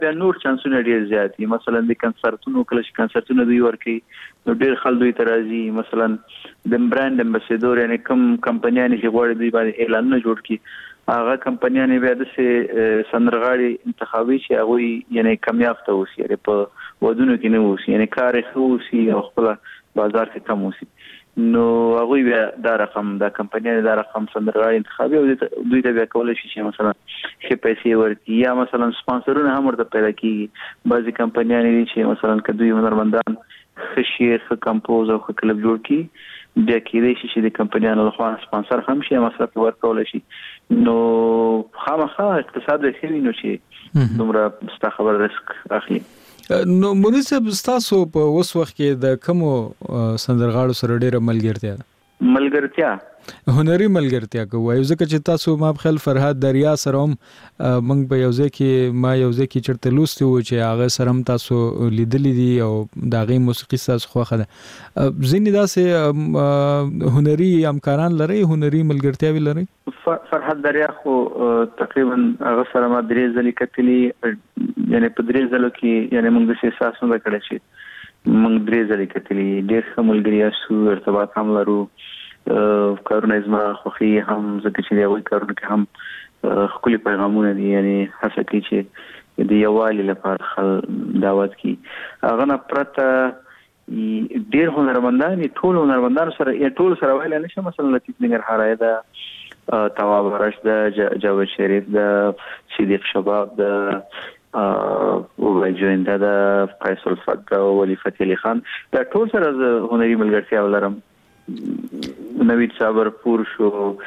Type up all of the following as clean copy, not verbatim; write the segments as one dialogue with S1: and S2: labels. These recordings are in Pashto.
S1: بیا نور چانسونه ډیر زیات دي. مثلا د کنسرتونو کله چې کنسرتونه دوی ورکي نو ډیر خلک دوی ترازی، مثلا د برانډ امباسادور یعنی کوم کمپنیانه چې غواړي دوی باندې اعلانونه جوړ کړي، هغه کمپنیانه بیا د سندرغاړي انتخابي چې هغه یعنی کامیاب ته اوسي، یعنی په ودونو کې نه اوسي، یعنی کار خو اوسي او خپل بازار کې کم اوسي. نو هغه بیا دا رقم د کمپنیانه دا رقم سندرغاړي انتخابي او دوی ته بیا کولای شي چې مثلا ښه پیسې ورکړي، یا مثلا سپانسرونه هم ورته پیدا کیږي. بعضي کمپنیانه دي چې مثلا کدوې هنرمندان ښه شعر، ښه کمپوز او ښه کلب جوړ کړي، بیا کېدای شي چې د کمپنیانو لخوا سپانسر هم شي، مصرف ورکول شي. نو خامخا اقتصاد ښه نو چې دومره ستا خبر رسک اخلي.
S2: نو مونږ تاسو په اوس وخت کې د کوم سندرغاړو سره ډیره ملګرتیا هنري ملګرتیا کوي؟ ځکه چې تاسو ما په خیال فرهاد دریا سره هم موږ په یو ځای کې چرته لوستي و چې هغه سره هم تاسو لیدلې دي او د هغې موسیقي تاسو خوښه ده. ځینې داسې هنري همکاران لرئ، هنري ملګرتیاوې لرئ؟
S1: فرهاد دریا خو تقریبا هغه سره ما 3 ځلې کتلي، یعنی په 3 ځلو کې یعنی موږ د احساس نه کړی چې موږ 3 ځلې کتلي، ډېر ښه ملګري شو، ارتباط هم لرو. کارونه زما خوښي هم ځکه چې هغوی کارونه کې هم ښکلي پیغامونه دي، یعنی هڅه کوي چې د یووالي لپاره دعوت کوي. هغه نه پرته ډېر هنرمندان، ټول هنرمندانو سره ټول سره ویلی نه شم، مثلا لطیف ننګرهاری ده، تواب رش ده، جاوید شریف ده، صدیق شباب ده، او جوینده ده، قیس الفت ده، ولی فتح علی خان، دا ټول سره هنري ملګرتیا ولرم. نوید صابر پور شو،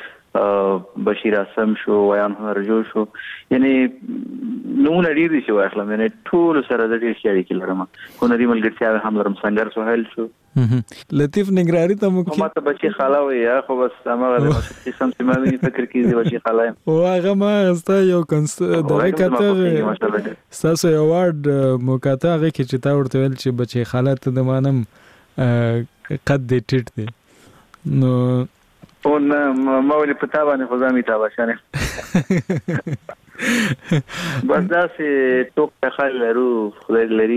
S1: بشیر اسم شو، ویان هنرجو شو، یعنی نمونه ډیر دي چې واخلم، یعنی ټول سره د ډیر شي کې لرم. هنري ملګرتیا هم لرم. سنگر سهیل شو،
S2: لطیف ننګرهاری ته مو
S1: ما ته بچی خاله وي، خو بس هغه د موسیقي سم سیمه فکر کې بچی خاله او
S2: هغه ما استا یو دغه کته تاسو یو وارد موکاته هغه کې چې تا ورته ویل چې بچی خاله ته د مانم قد دې ټیټ دی، نو
S1: اون ما ولې پتا باندې خو ځامي تا بشانه بس دا سه ټوک خل لرو خدای لري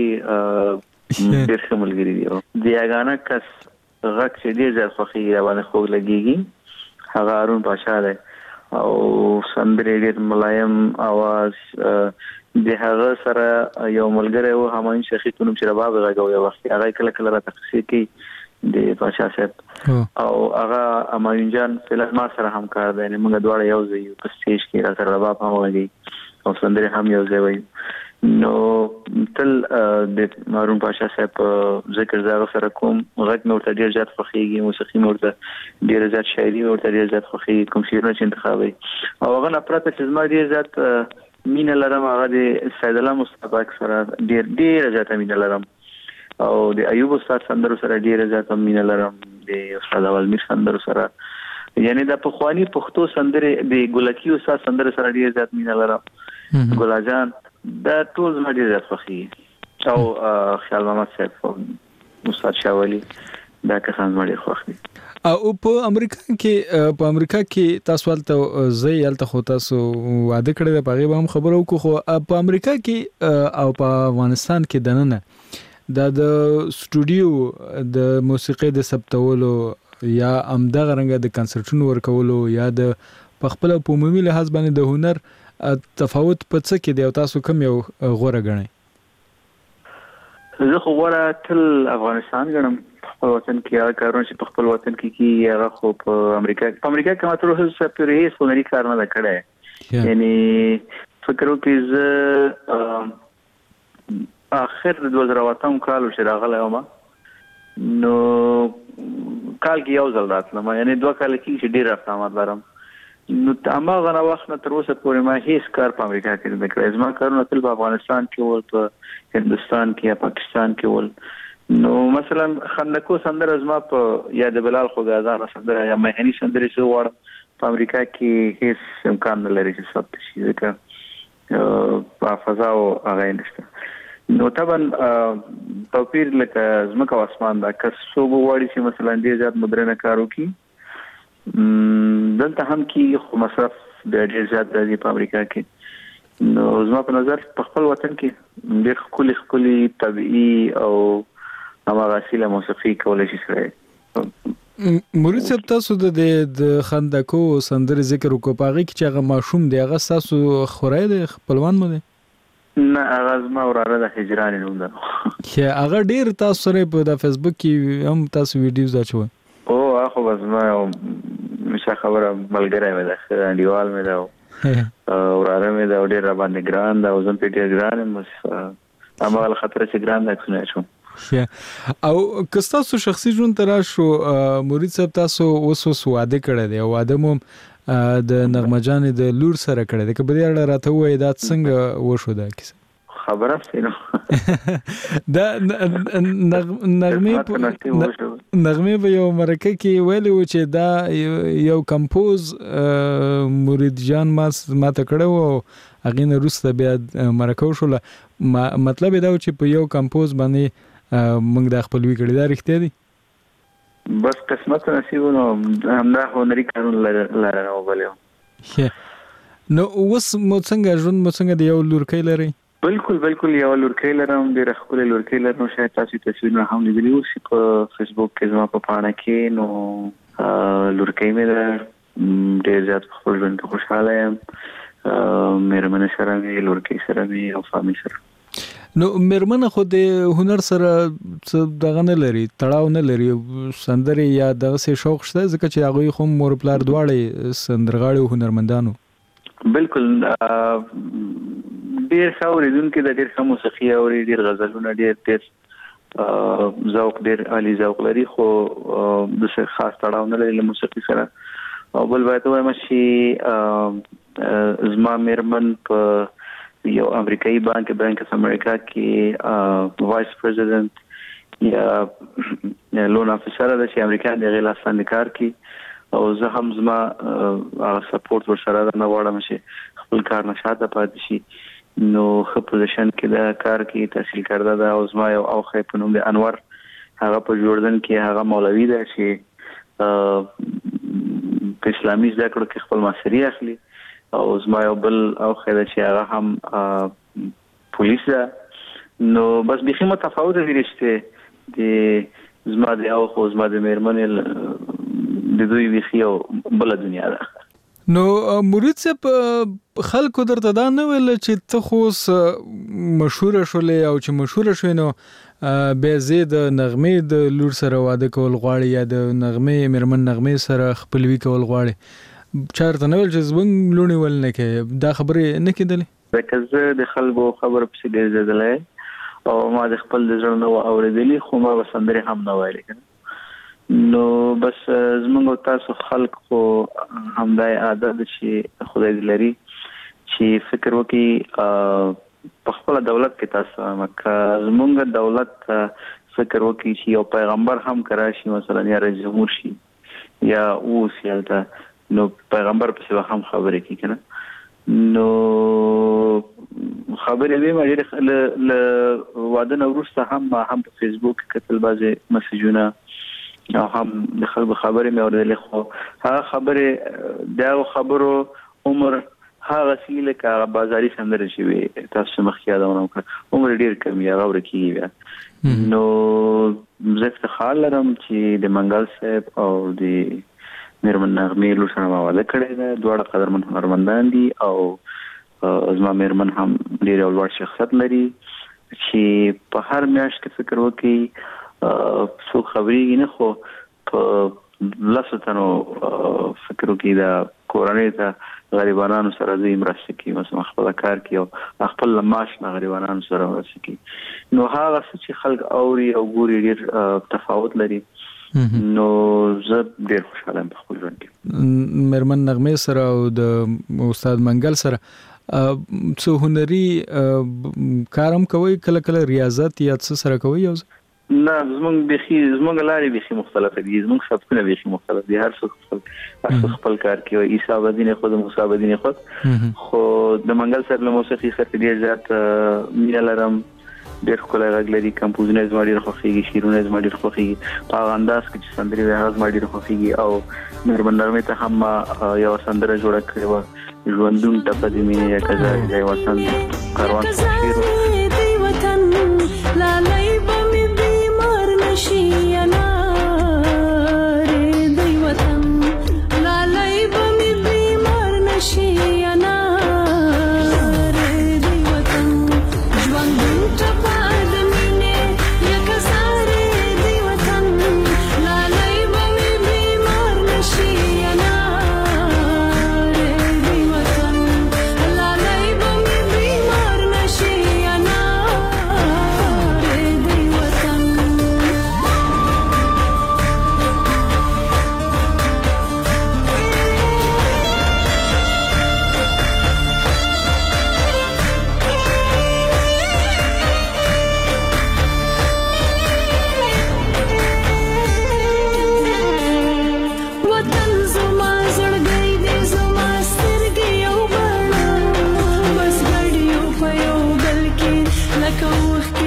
S1: ډېر ښه ملګری دی. د یاګانه کس غږ چې ډېر زیات خوښي باندې خوږ لګیږي هغه هارون پاشا دی او سندرې ډېر ملایم اواز. د هغه سره یو ملګری و همایون شیخی تونم چې رباب غږوي، یو وخت هغه کله کله را تخصیص کوي د پاشا صاحب او هغه همایون جان فلم ما سره همکار دی، موږ دواړه یو ځای په سټیج کې را سره رباب هم وایي او سندرې هم یو ځای وایي. نو تل د هارون پاشا صاحب ذکر زاغه سره کوم غږ مې ورته ډېر زیات خوښیږي، موسیقي مې ورته ډېر زیات، شاعري مې ورته ډېر زیات خوښیږي، کوم شعرونه چې انتخابوي. او هغه نه پرته چې زما ډېر زیات مینه لرم هغه د سید الله مصطفی سره ډېر زیاته مینه لرم، او د ایوب استاد سندرو سره ډیره زیاته مینه لرم، د استاد اولمیر سندرو سره، یعنی د پخوانی پښتو سندرې د ګلکی استاد سندرو سره ډیره زیات مینه لرم. ګلا جان دا ټول زما ډیره زیات خوښي او خیال محمد صاحب، استاد شاولی، دا کسان زما ډیر خوښ دي.
S2: او په امریکا کې تاسو ولته زی یلته خو تاسو واده کړی د پغې به هم خبرو کو، خو په امریکا کې او په افغانستان کې دننه د سټوډیو د موسیقي د ثبتولو یا امدغه رنګه د کنسرټونو ورکولو یا د خپل په عمومي لحاظ باندې د هنر تفاوت په څه کې دی او تاسو کوم یو غوره ګڼئ؟
S1: زه خو غوره تل افغانستان ګڼم. په وطن کې هغه کارونه چې په خپل وطن کې کیږي هغه خو په امریکا کې ما تر اوسه پورې هیڅ هنري کار نه کړی. یعنی فکر وکړئ زه اخر د 2008 کال چې راغلی وم، نو کال کې یو ځل راتلم، یعنی 2 کال کې چې ډېر اقدامات لرم. نو هماغه نه وخت نه تر اوسه پورې ما هیڅ کار په امریکا کې نه کړی. زما کارونه تل په افغانستان کې ول، په هندوستان کې یا پاکستان کې ول. نو مثلا خندکو سندره زما په یا د بلال خوګازان سندره یا مهني سندره چې وړ په امریکا کې هیڅ امکان نه لري چې ثبت شي، ځکه په فضا او هغه نشته. نو طبعا توپیر لکه زمکه او اسمان دا که څوک وغواړي چې مثلا ډېر زیات مدرنه کار وکړي دلته هم کې خو مصرف ډېر زیات راځي په امریکا کې. نو زما په نظر په خپل وطن کې ډېر ښکلي طبيعي او هغه اصلي موسیقي کولای شي سره
S2: مرید صاحب تاسو د خندقو سندره ذکر وکړو په هغه کې چې هغه ماشوم دی هغه تاسو خورای دی خپلوان مو دی
S1: نه هغه زما وراره د هجران نوم ده
S2: چې هغه ډیر تاسو سره په د فیسبوک کې هم تاسو ویډیوز اچوي
S1: او هغه بس ما مشه خبره ملګری مې ده دیوال مې ده وراره مې دا ډېر باندې ګران دا وزن په ډېر ګران مس امال خطر چې ګران دا څنګه شو
S2: او کستاسو شخصي ژوند ترا شو مرید صاحب تاسو اوس واده کړی دی او واده مو د نغمه جان د لور سره کړی دی که به دې راته وای دا څنګه وشو دا کیسه
S1: خبره سينو
S2: دا نغمه په یو مرکه کې ویلو چې دا یو کمپوز مرید جان ما ته کړو او هغه نه روسته بیا مرکه وشوله مطلب دا چې په یو کمپوز باندې موږ د خپلوي کړی دا رښتیا دي
S1: بس قسمت نصیب نو همدا هنري قانون لاره وبلو
S2: نو اوس مو څنګه ژوند مو څنګه دی یو لورکۍ لري
S1: بالکل یو لورکۍ لرم ډېر خپل لورکۍ لرم شاید تاسو تصویرونه هم لیدلی اوسئ په فیسبوک کې زما په پاڼه کې نو لورکۍ مې ده ډېر زیات خپل ژوند کې خوشاله یم مېرمنې سره مې لورکۍ سره مې او فامیل سره
S2: نو مېرمنه خو د هنر سره دغه نه لري تړاو نه لري سندرې یا دغه څه شوق شته ځکه چې هغوی خو مور پلار دواړه سندرغاړي او هنرمندانو
S1: بالکل ډېر ښه اورېدونکي د ډېر ښه موسیقي اوري ډېر غزلونه ډېر ذوق ډېر عالي ذوق لري خو د څه خاص تړاو نه لري له موسیقي سره او بل باید وایم چې زما مېرمن په یو امریکایي بانک اف امریکا کې وایس پریزیدنت یا لون افیسر ده چې امریکا د غیلاسان کار کوي او زه هم زما سپورټ ورسره نه غواړم چې خپل کار نشاته پاتې شي نو خپل پوزیشن کې دا کار کې تحصیل کرده ده او زما یو اوخه په نوم دی انور هغه په جوړدن کې هغه مولوي ده چې په اسلامي زده کړو کې خپل ماستري اخلي او زما یو بل اوخه ده چې هغه هم پولیس ده نو بس بخي متفاوت دي رشته د زما د اوخه زما د مېرمنې د دوی بخي او بل دنیا ده
S2: نو مرید صاحب خلکو درته دا نه ویل چې ته خو مشهور شولې او چې مشهور شوې نو بیا زه د نغمې د لور سره واده کول غواړي یا د نغمې مېرمن نغمې سره خپلوي کول غواړي چارته نه ویل چې زمونږ لوڼې ول نه کوي دا خبرې نه کېدلې
S1: ځکه زه د خلکو خبرو پسې ډېر ځېدلی او ما د خپل د زړه نه اورېدلي خو ما به سندرې هم نه ویلې نو بس زمونږ تاسو خلک خو همدای عادت چې خدای دې لري چې فکر وکړي په خپل دولت کې تاسو مکه زمونږ دولت فکر وکړي چې یو پیغمبر هم کراشي مثلا یا رئیس جمهور شي یا او سیالته نو پیغمبر په هم خبرې کوي کنه نو خبرې به مې له واده نو وروسته هم په فیسبوک کې کتل بعضې مسیجونه او هم د خلکو خبرې مې اورېدلې خو هغه خبرې د خبرو عمر هغه سیله کا بازاري سندره شي تاسو مخکې یادونه وکړه عمر ډیر کم یا غوړ کیږي نو زه افتخار لرم چې د منګل صاحب او د مېرمن نغمې لور سره واده کړی ده دواړه قدرمن هنرمندان دي او زما مېرمن هم ډېر لوړ شخصیت لري چې په هر میاشت کې فکر وکړي څو خبرېږي نه خو په لاسو تنو فکر وکړي دا کورنۍ ته غریبانو سره دوی مرسته کوي مثلا خپل کار کوي او خپل معاش نه غریبانو سره مرسته کوي نو هغه چې خلک اوري او ګوري ډېر تفاوت لري نو زه ډېر خوشاله یم په خپل ژوند کې
S2: مېرمن نغمې سره او د استاد منګل سره څو هنري کارم کوي کله ریاضت یا څه سره کوي یو
S1: نه زمونږ لارې بيخي مختلفه دي زمونږ سبکونه بيخي مختلف دي هر څوک خپل کار کوي عیسی بدین خود موسی بدین خود خو د منګل سره له موسیقي سره ډېر زیات مینه لرم ډېر ښکلی غږ لري، کمپوزونه زما ډېر خوښېږي، شعرونه زما ډېر خوښېږي، په هغه انداز کې چې سندرې وایي هغه زما ډېر خوښېږي. او نرمه ته هم یو سندره جوړه کړې وه، ژوندون ټپه د مینې یا کزارې دی وطن کاروان شعر
S3: لالای به مې بیمار نشي انارې دی وطن، لالای به مې بیمار نشي انارې دی وطن، ژوندون ټپه د مینې یا کزارې دی وطن، لالای به مې بیمار نشي انارې دی وطن، لالای به مې بیمار نشي انارې دی وطن. وطن زما زړګی دی، زما سترګې یو بڼه، بس ګډ یو په یو بل کې لکه اوښکې